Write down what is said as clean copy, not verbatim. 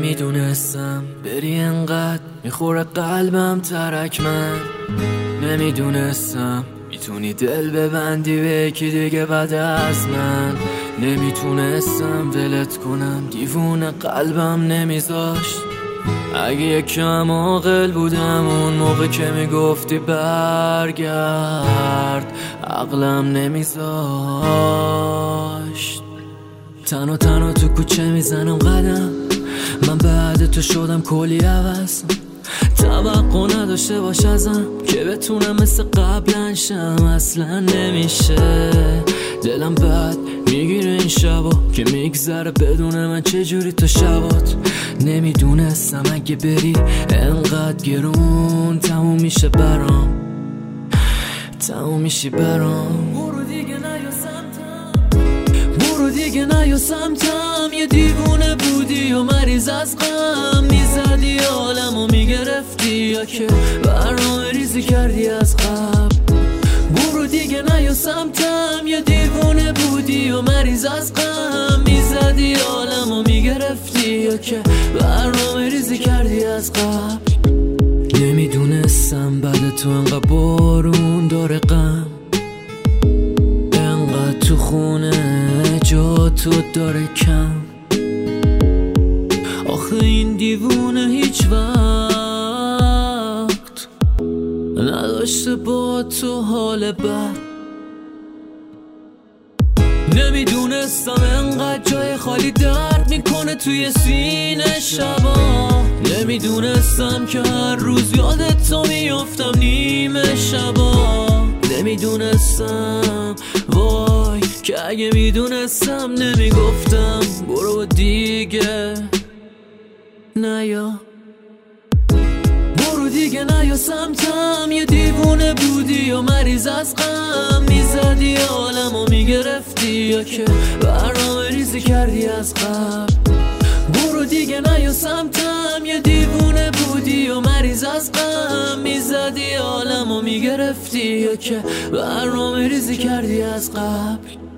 نمیدونستم بری انقدر میخوره قلبم ترک من. نمیدونستم میتونی دل ببندی به یکی دیگه بعد از من. نمیتونستم ولت کنم، دیوونه قلبم نمیذاشت. اگه یکم عاقل بودم اون موقع که میگفتی برگرد، عقلم نمیذاشت. تنها تو کوچه میزنم قدم، من بعد تو شدم کلی عوض. توقع نداشته باش ازم که بتونم مثل قبلا شم، اصلا نمیشه. دلم بد میگیره این شبا که میگذره بدون من چجوری تو شبات. نمیدونستم اگه بری انقدر گرون تموم میشه برام، تموم میشی برام. برو دیگه نیا سمتم، برو دیگه نیا سمتم. یه دیوونه بودی و مریض از غم، میزدی عالمو میگرفتی یا که برنامه ریزی کردی از قبل. برو دیگه نیا سمتم، یه دیوونه بودی و مریض از غم، میزدی عالمو میگرفتی یا که برنامه ریزی کردی از قبل. نمیدونستم بعد تو انقدر بارون داره غم، انقدر تو خونه جا تو داره کم. آخه این دیوونه هیچ وقت نداشته با تو حال بد. نمیدونستم انقدر جای خالی درد میکنه توی سینه شبا. نمیدونستم که هر روز یادت تو میافتم نیمه شبا. نمیدونستم وای که اگه میدونستم نمیگفتم برو دیگه نیا، برو دیگه نیا سمتم. یه دیوونه بودی و مریض از غم، میزدی عالمو میگرفتی یا که برنامه ریزی کردی از قبل. برو دیگه نیا سمتم، یه دیوونه بودی و مریض از غم، میزدی عالمو میگرفتی یا که برنامه ریزی کردی از قبل.